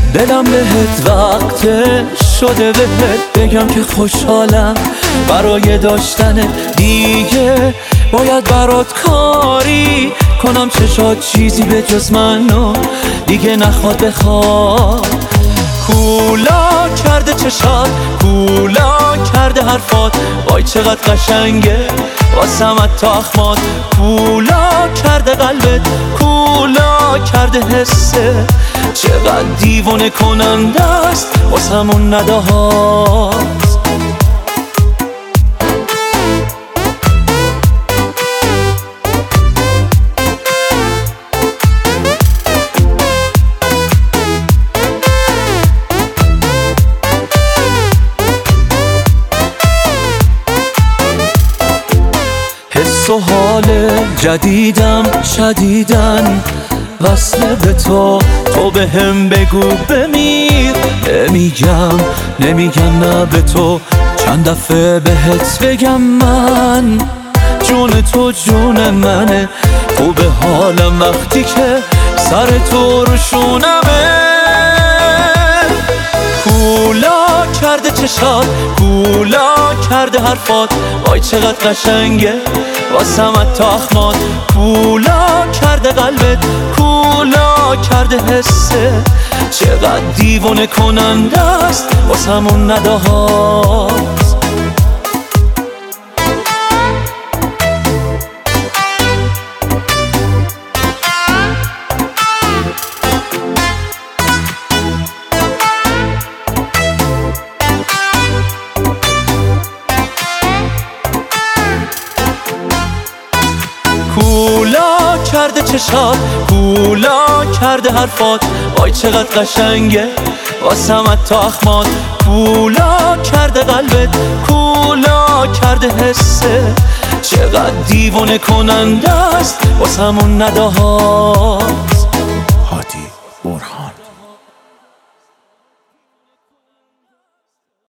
دلم بهت وقته شده بهت بگم که خوشحالم برای داشتن دیگه باید برات کاری کنم چشات چیزی به جز منو دیگه نخواد بخواد کولا کرده چشات کولا کرده حرفات وای چقدر قشنگه واسمت تا اخمات کولا کرده قلبت کولا کرده حسه چقدر دیوونه کننده است واسمون نداهات حس و حال جدیدم شدیدن وصله به تو به هم بگو بمیر نمیگم نه به تو چند دفعه بهت بگم من جون تو جون منه خوب حالم وقتی که سر تو رو شونمه کولا کرده چشات کولا کرده حرفات وای چقدر قشنگه واسمت تا اخمات کولا کرده قلبت کولا کرده حسه چقدر دیوونه کننده است واسمون نداهات کولا کرده چشات کولا کرده حرفات وای چقدر قشنگه واسمت تا اخمات کولا کرده قلبت کولا کرده حسه چقدر دیوونه کننده است واسمون نداهات